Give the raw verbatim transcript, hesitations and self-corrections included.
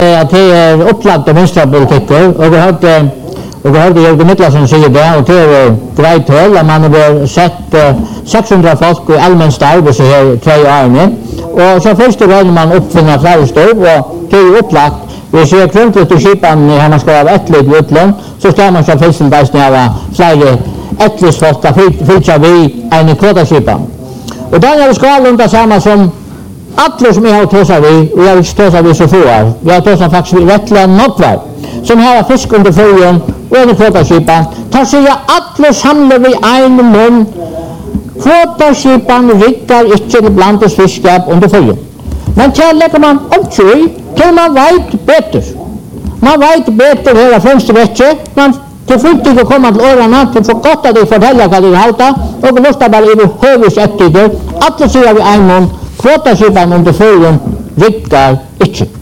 Att det är upplagt av vänsterpolitiker och vi hörde och vi hörde Jörgen Niklasson säga det och det är grejt höll att man har sett sexhundra folk i allmän starv så här tre år och så först då man uppfinna flera stov och det är upplagt. Vi ser krumpet och skipan när man ska ha ett litet utlån så ska man så först där snäva flera ettlis folk att fylla vi en kvotaskipan. Och där ska lunda samma som alla som jag har tåsat vi, och jag vill tåsat vi så få år. Vi har tåsat faktiskt rättliga några som har fisk under följen och en kvotaskipan. Tar sig alla samlar vi en mun. Kvotaskipan rikkar inte till blandes fiskap under följen. Men till lägger man omtjoj till man vet bättre. Man vet bättre hela fönstervätje. Man till fullt att komma till årarna till få gott att de förtälla vad de halta och lusta bara i hövus ettider. Alla säger vi en mun. Kvotaskipan under följen rikkar inte.